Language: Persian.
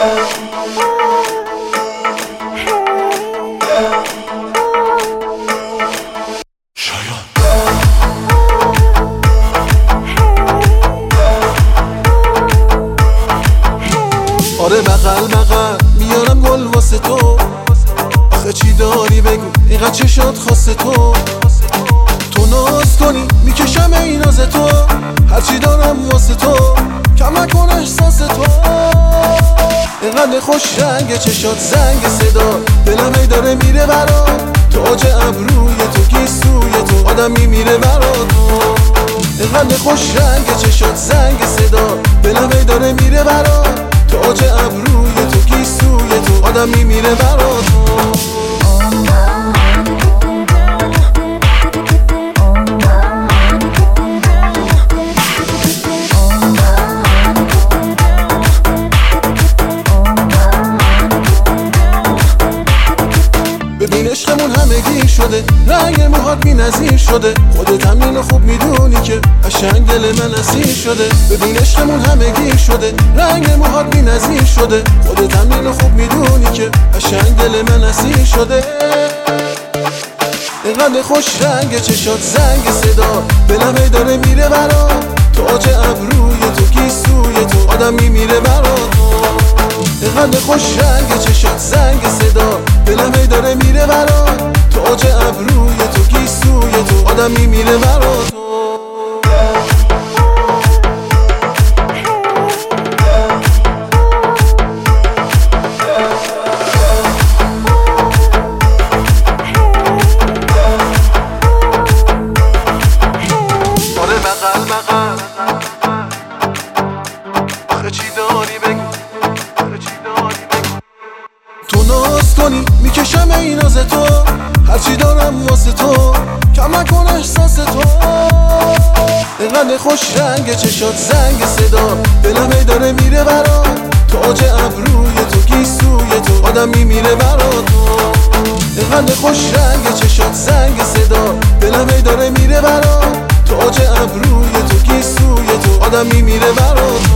آره بغل بغل میارم گل واسه تو، آخه چی داری بگو اینقدر چه شد خاصه تو ناز کنی میکشم این ناز تو، هرچی دارم واسه تو کم نکن احساس تو. اینقدر خوش رنگ چشات زنگ صدا، دلم ای داره میره برا تو، آج ابروی تو گیسوی تو آدم میمیره برا تو. اینقدر خوش رنگ چشات زنگ صدا، دلم ای داره میره برا تو، آج ابروی تو گیسوی تو آدم میمیره برا تو. ببین عشقمون همگی شده، رنگ موهات بی نظیر شده، خودت هم اینو خوب میدونی که قشنگ دل من اسیر شده. ببین عشقمون همگی شده، رنگ موهات بی نظیر شده، خودت هم اینو خوب میدونی که قشنگ دل من اسیر شده. اینقدر خوش رنگ چشات زنگ صدا، دلم ای داره میره برا تو، آج ابروی تو گیسوی تو آدم میمیره برا تو. اینقدر خوش رنگ چشات زنگ صدا، دلم ای داره میره برا تو، آج ابروی تو گیسوی تو آدم میمیره برا تو. آره بغل بغل آخه چی داری بگو، تو ناز کنی میکشم این ناز تو، هرچی دارم واسه تو کم نکن احساس تو. اینقدر خوش رنگ چشات زنگ صدا، دلم ای داره میره برا تو، آج ابروی تو گیسوی تو آدم میمیره برا تو. اینقدر خوش رنگ چشات زنگ صدا، دلم ای داره میره برا تو، آج ابروی تو گیسوی تو آدم میمیره برا تو.